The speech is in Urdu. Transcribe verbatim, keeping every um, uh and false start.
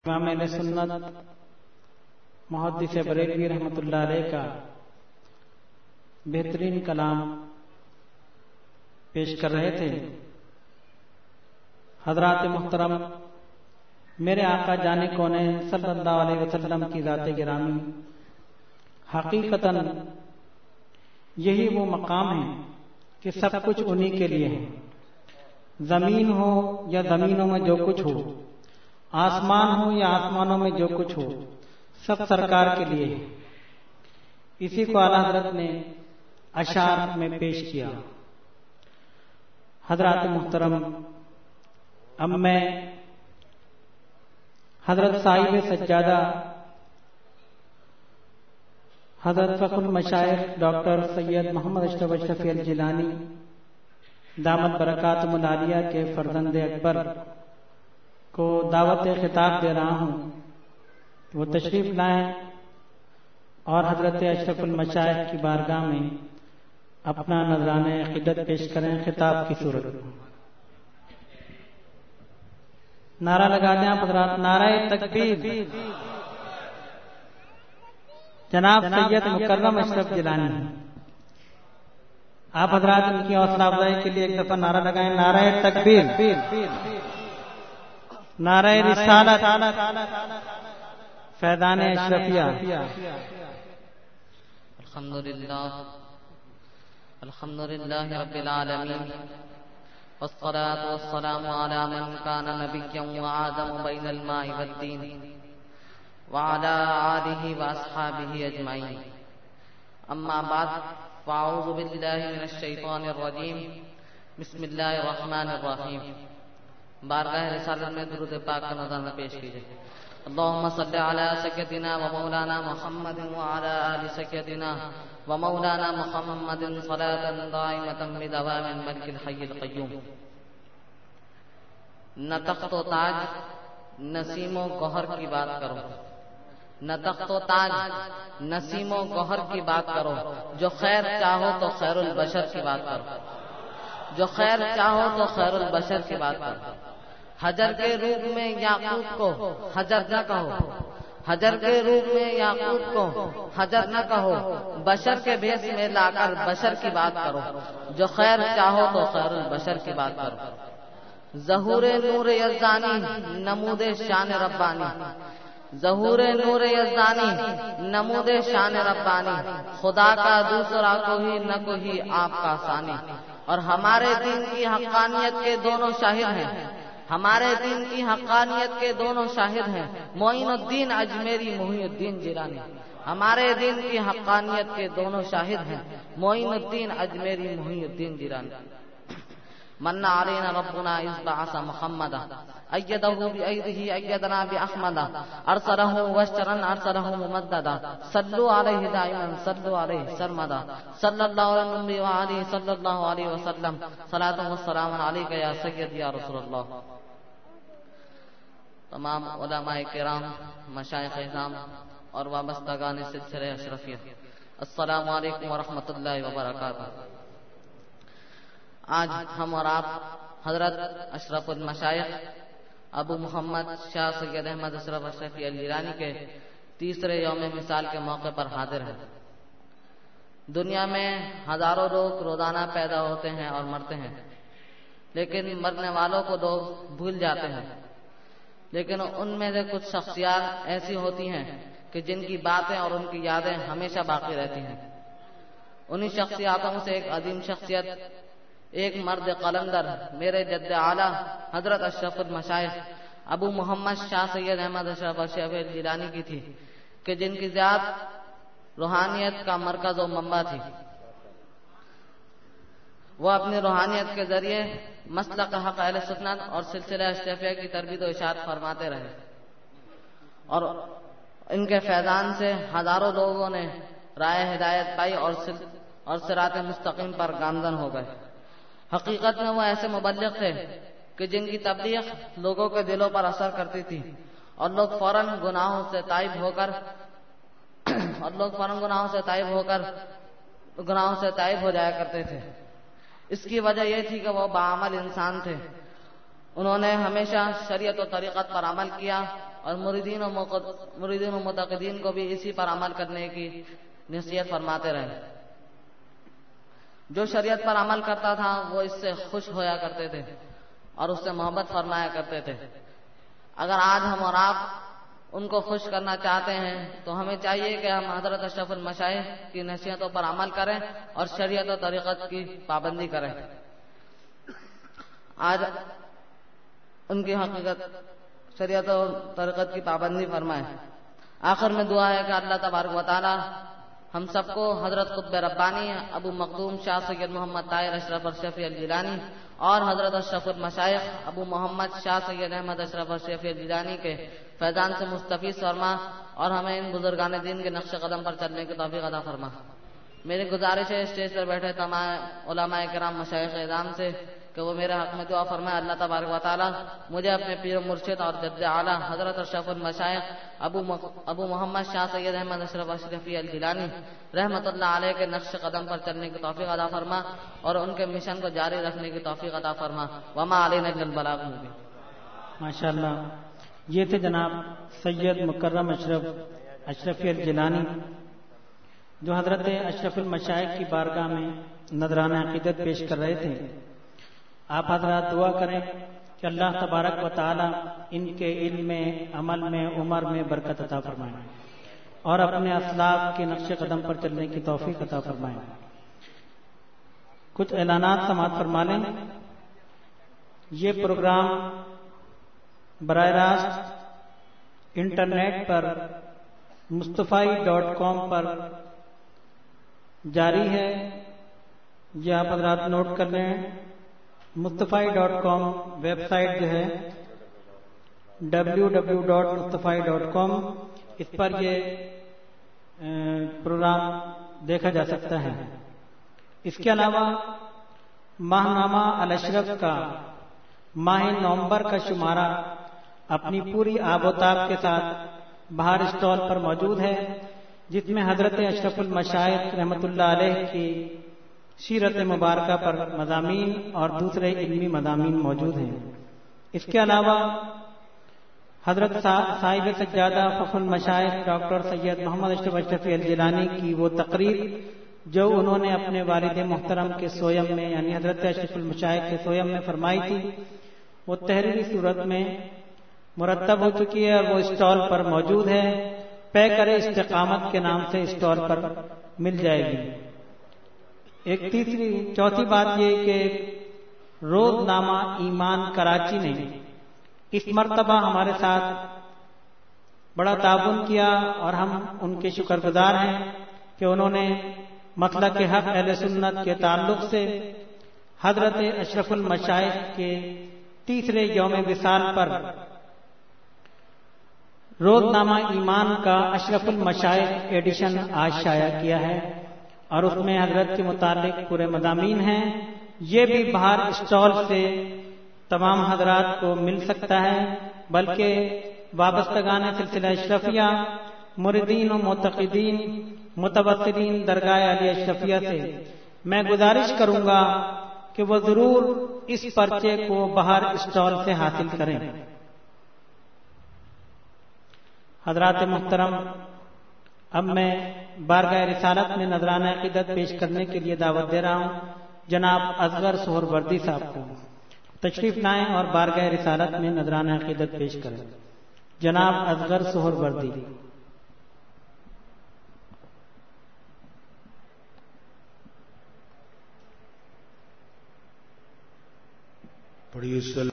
امام اہل سنت محدث بریلوی رحمۃ اللہ علیہ کا بہترین کلام پیش کر رہے تھے۔ حضرات محترم، میرے آقا جانے کونین صلی اللہ علیہ وسلم کی ذات گرامی، حقیقتاً یہی وہ مقام ہے کہ سب کچھ انہی کے لیے ہے۔ زمین ہو یا زمینوں میں جو کچھ ہو، آسمان ہو یا آسمانوں میں جو کچھ ہو، سب سرکار کے لیے ہے۔ اسی کو اعلیٰ حضرت نے اشعار میں پیش کیا۔ حضرات محترم، اب میں حضرت صاحب سجادہ حضرت فخر المشائخ ڈاکٹر سید محمد اشرف اشرفی الجیلانی دامت برکاتہم العالیہ کے فرزند اکبر کو دعوت خطاب دے رہا ہوں، وہ تشریف لائیں اور حضرت اشرف المشائخ کی بارگاہ میں اپنا نذرانہ عقیدت پیش کریں خطاب کی صورت میں۔ نعرہ لگا دیں آپ حضرات، نعرہ تکبیر۔ جناب سید مکرم اشرف جیلانی، آپ حضرات ان کی حوصلہ افزائی کے لیے ایک دفعہ نعرہ لگائیں، نعرہ تکبیر، نعرہ رسالت، فیضان اشرفیہ۔ الحمدللہ الحمدللہ رب العالمین، والصلاة والسلام على من كان نبيا وآدم بين الماء والدين وعلى آله وأصحابه أجمعين، أما بعد، فأعوذ بالله من الشيطان الرجيم، بسم الله الرحمن الرحيم۔ بارگاہ رسالت میں درود پاک کا نذرانہ پیش کیجیے۔ اللهم صل على سيدنا ومولانا محمد وعلى آل سيدنا ومولانا محمد صلاة دائمة بدوام الملك الحي القيوم۔ نہ تخت و تاج، نسیم و گوہر کی بات کرو، نہ تخت و تاج، نسیم و گوہر کی بات کرو، جو خیر چاہو تو خیر البشر کی بات کرو، جو خیر چاہو تو خیر البشر کی بات کرو۔ حجر کے روپ میں یاقوت کو حجر نہ کہو، حجر کے روپ میں یاقوت کو حجر نہ کہو، بشر کے بھیس میں لا کر بشر کی بات کرو، جو خیر چاہو تو خیر البشر کی بات کرو۔ ظہور نور یزدانی، نمود شان ربانی، ظہور نور یزدانی، نمود شان ربانی، خدا کا دوسرا کوئی نہ کوئی آپ کا ثانی، اور ہمارے دین کی حقانیت کے دونوں شاہد ہیں، ہمارے دین کی حقانیت کے دونوں شاہد ہیں، معین الدین اجمیری، محی الدین جیلانی۔ ہمارے دین کی حقانیت کے دونوں شاہد ہیں، معین الدین اجمیری، محی الدین جیلانی۔ من علینا ربنا اذ بعث محمدا ایدہ بایدہ ایدنا باحمدا ارسلہ مبشرا ارسلہ ممددا صلو علیہ دائما صلو علیہ سرمدا صلی اللہ علیہ نبی وعلی صلی اللہ علیہ وسلم صلاۃ والسلام علیک یا سید یا رسول اللہ۔ تمام علماء کرام، مشائخ اعظام اور وابستگان سلسلہ اشرفیہ، السلام علیکم ورحمۃ اللہ وبرکاتہ۔ آج ہم اور آپ حضرت اشرف المشائخ ابو محمد شاہ سید احمد اشرف اشرفی الجیلانی کے تیسرے یوم مثال کے موقع پر حاضر ہیں۔ دنیا میں ہزاروں لوگ روزانہ پیدا ہوتے ہیں اور مرتے ہیں، لیکن مرنے والوں کو لوگ بھول جاتے ہیں، لیکن ان میں سے کچھ شخصیات ایسی ہوتی ہیں کہ جن کی باتیں اور ان کی یادیں ہمیشہ باقی رہتی ہیں۔ انہی شخصیاتوں سے ایک عظیم شخصیت، ایک مرد قلندر، میرے جد اعلیٰ حضرت اشرف المشائخ ابو محمد شاہ سید احمد اشرف اشرفی الجیلانی کی تھی، کہ جن کی ذات روحانیت کا مرکز و منبع تھی۔ وہ اپنی روحانیت کے ذریعے مسلک حق اہل سنت اور سلسلہ اشرفیہ کی تربیت و ارشاد فرماتے رہے، اور ان کے فیضان سے ہزاروں لوگوں نے رائے ہدایت پائی اور اور صراط مستقیم پر گامزن ہو گئے۔ حقیقت میں وہ ایسے مبلغ تھے کہ جن کی تبلیغ لوگوں کے دلوں پر اثر کرتی تھی، اور لوگ فوراً گناہوں سے تائب ہو کر اور لوگ فوراً گناہوں سے تائب ہو کر گناہوں سے تائب ہو جایا کرتے تھے۔ اس کی وجہ یہ تھی کہ وہ باعمل انسان تھے، انہوں نے ہمیشہ شریعت و طریقت پر عمل کیا اور مریدین و مریدین و متقدین کو بھی اسی پر عمل کرنے کی نصیحت فرماتے رہے۔ جو شریعت پر عمل کرتا تھا وہ اس سے خوش ہویا کرتے تھے اور اس سے محبت فرمایا کرتے تھے۔ اگر آج ہم اور آپ ان کو خوش کرنا چاہتے ہیں تو ہمیں چاہیے کہ ہم حضرت اشرف المشائخ کی نصیحتوں پر عمل کریں اور شریعت و طریقت کی پابندی کریں۔ آج ان کی حقیقت شریعت و طریقت کی پابندی فرمائیں۔ آخر میں دعا ہے کہ اللہ تبارک و تعالی ہم سب کو حضرت قطب ربانی ابو مخدوم شاہ سید محمد طاہر اشرف الشفیع الجیلانی اور حضرت اشرف المشائخ ابو محمد شاہ سید احمد اشرف الشفیع الجیلانی کے فیضان سے مستفیض فرما اور ہمیں ان بزرگان دین کے نقش قدم پر چلنے کی توفیق عطا فرما۔ میری گزارش ہے اسٹیج پر بیٹھے تمام علماء کرام مشائخ اعظام سے کہ وہ میرے حق میں دعا فرمائے۔ اللہ تبارک و تعالی مجھے اپنے پیر و مرشد اور جد اعلیٰ حضرت اشرف المشائخ ابو ابو محمد شاہ سید احمد اشرف الشفیع الجیلانی رحمت اللہ علیہ کے نقش قدم پر چلنے کی توفیق عطا فرما اور ان کے مشن کو جاری رکھنے کی توفیق عطا فرما۔ وما علینا الا البلاغ المبین۔ ماشاءاللہ، یہ تھے جناب سید مکرم اشرف اشرفی الجیلانی جو حضرت اشرف المشائخ کی بارگاہ میں نذرانہ عقیدت پیش کر رہے تھے۔ آپ حضرات دعا کریں کہ اللہ تبارک و تعالی ان کے علم میں، عمل میں، عمر میں برکت عطا فرمائیں اور اپنے اسلاف کے نقش قدم پر چلنے کی توفیق عطا فرمائیں۔ کچھ اعلانات سماعت فرما لیں۔ یہ پروگرام براہ راست انٹرنیٹ پر مصطفی ڈاٹ کام پر جاری ہے، یہ آپ حضرات نوٹ کر لیں۔ مصطفی ڈاٹ کام ویب سائٹ جو ہے W W dot Mustafa dot com, اس پر یہ پروگرام دیکھا جا سکتا ہے۔ اس کے علاوہ ماہ نامہ الاشرف کا ماہ نومبر کا شمارہ اپنی پوری آب و تاب کے ساتھ باہر اسٹال پر موجود ہے، جس میں حضرت اشرف المشائخ رحمت اللہ علیہ کی سیرت مبارکہ پر مضامین اور دوسرے علمی مضامین موجود ہیں۔ اس کے علاوہ حضرت صاحب سجادہ فخر المشائخ ڈاکٹر سید محمد اشرف الشفیع الجیلانی کی وہ تقریر جو انہوں نے اپنے والد محترم کے سویم میں یعنی حضرت اشرف المشائخ کے سویم میں فرمائی تھی، وہ تحریری صورت میں مرتب ہو چکی ہے اور وہ اسٹال پر موجود ہے۔ پے کرے استقامت کے نام سے اسٹال پر مل جائے گی۔ ایک تیسری چوتھی بات یہ کہ روز نامہ ایمان کراچی نے اس مرتبہ ہمارے ساتھ بڑا تعاون کیا اور ہم ان کے شکر گزار ہیں کہ انہوں نے مسلک حق اہل سنت کے تعلق سے حضرت اشرف المشائخ کے تیسرے یوم وصال پر روز نامہ ایمان کا اشرف المشائخ ایڈیشن آج شائع کیا ہے اور اس میں حضرت کے متعلق پورے مضامین ہیں۔ یہ بھی باہر اسٹال سے تمام حضرات کو مل سکتا ہے، بلکہ وابستگان سلسلہ اشرفیہ، مریدین و معتقدین، متوسلین درگاہ علی اشرفیہ سے میں گزارش کروں گا کہ وہ ضرور اس پرچے کو باہر اسٹال سے حاصل کریں۔ حضرات محترم، اب میں بارگاہ رسالت میں نذرانہ عقیدت پیش کرنے کے لیے دعوت دے رہا ہوں جناب اصغر سہروردی صاحب کو تشریف لائیں اور بارگاہ رسالت میں نذرانہ عقیدت پیش کریں۔ جناب اصغر سہروردی۔ پڑھیے